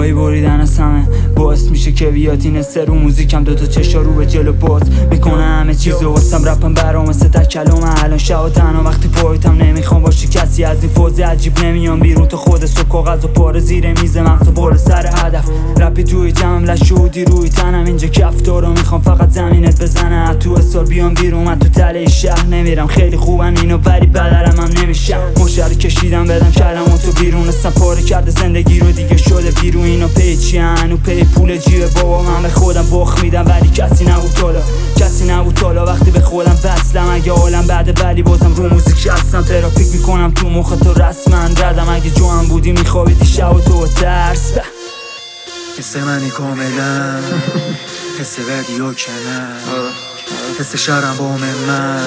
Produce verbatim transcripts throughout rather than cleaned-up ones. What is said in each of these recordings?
پای بریدن از همه باعث میشه که بیاد این سر رو موزیکم دوتا چشا رو به جلو باز میکنه همه چیزو واسم رپم برام مثل تکلومه الان شب و تنها وقتی پایتم نمیخوام باشی کسی از این فوز عجیب نمیام بیرون تو خود سو کاغذ و پاره زیر میز مغز و بالا سر هدف رپی توی جمعم لشودی روی تنم اینجا کفتارو میخوام فقط زمینت بزنه تو استار بیام بیرون من تو تله شهر نمیرم خیلی خوبن اینو ولی بدرم هم نمیشم مشتر کشیدم بدم کلماتو بیرون اصلا پاره کرده زندگی رو دیگه شده بیرون اینو پی چی هنو پی پول جیبه بابا من به خودم بخ میدم ولی کسی نبود تالا کسی نبود تالا وقتی به خودم وصلم اگه عالم بعد ولی بازم رو موزیک شستم ترافیک میکنم تو مخ تو رسما ردم اگه جوان بودی میخوابیدی شب و تو ترس حس منی کاملا حس بدی و کنم حس شرم با من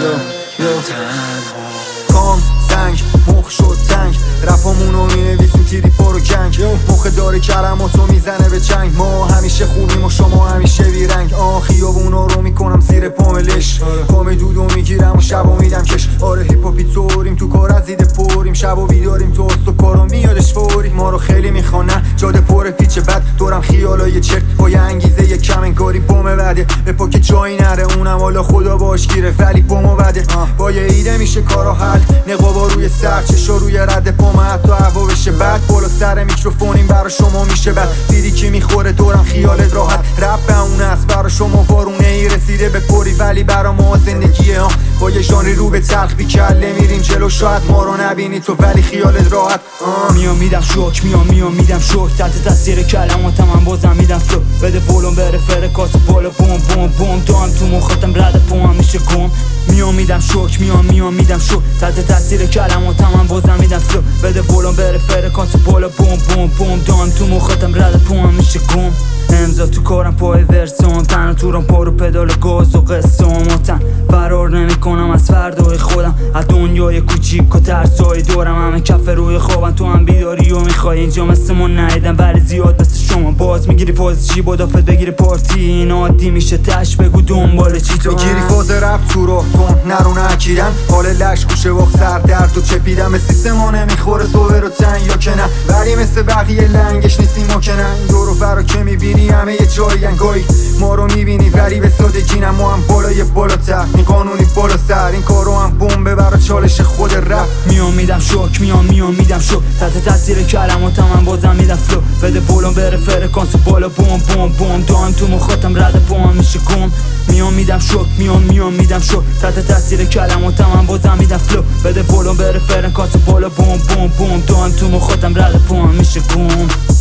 تنها کام زنگ مخ شد تنگ رپامونو مینویسیم تیری پارو جنگ مخ داره کلماتو میزنه به چنگ ما همیشه خوبیم و شما همیشه بیرنگ آه خیابونا رو میکنم زیر پاملش کام دودو میگیرم و شبا میدم کش آره هیپاپی توریم تو کار از دیده پوریم شبا بیداریم تو است و کارو میادش فوری ما رو خیلی میخوانن جاده پر پیچ بد دورم خیالای چرت با یه انگیزه یه کم انگاری بوم بده به پاک جایی نره اونم حالا خدا باش گیره ولی بومو بده با یه ایده میشه کارا حل نقابا روی سر چشا روی رد پام حتی هوا بشه بعد بالا سر میکروفونیم برا شما میشه بعد دیدی کی میخوره دورم خیالت راحت رپ به اون است برا شما وارونه ای رسیده به پری ولی برا ما زندگیه ها با یه ژانری رو به تلخ بی کله میریم جلو شاید ما رو نبینی تو ولی خیالت راحت میام میدم شوک میام میام میدم شوک تحت تاثیر کلماتم من بازم میدم فلو بده ولوم بره فرکاس بالا بوم بوم بوم دام تو مختم رد پوام میشه گم میام میدم شوک میام میام میدم شوک تحت تاثیر کلماتم من بازم میدم فلو بده ولوم بره فرکاس بالا بوم بوم بوم دام تو مختم رد پوام میشه گم امضا تو کارم پای ورسون تنها تو رام پارو پدال گاز و قصه آماتن فرار نمی کنم از فردای خودم از دنیای کوچیک و ترسای دورم همه کف روی خوابم تو هم بیداری و میخوای اینجا مثل ما نهیدم ولی زیاد مثل شما باز میگیری فاز چی بادافت بگیری پارتی این عادی میشه تش بگو دنبال چی تو بگیری فاز رپ تو راه تون نرو نکیدن حال لش گوشه واق سر درد و چپیدم مثل سیستما نمیخوره صوبه رو تن یا که نه ولی مثل بقیه لنگش نیستیم ما که نه دور و برا که میبینی همه یه جایی انگاهی ما رو میبینی ولی به سادگی نه ما هم بالای بالاتر این قانونی بالا سر این کارو هم بوم ببر چالش خود رپ میام میدم شوک میام میام میدم شوک تحت تاثیر کلماتم من بازم میدم فلو بده ولوم بره فرکانس بالا بوم بوم بوم دام تو مختم رد پوام میشه گم میام میدم شوک میام میام میدم شوک تحت تاثیر کلماتم من بازم میدم فلو بده ولوم بره فرکانس بالا بوم بوم بوم دام تو مختم رد پوام میشه گم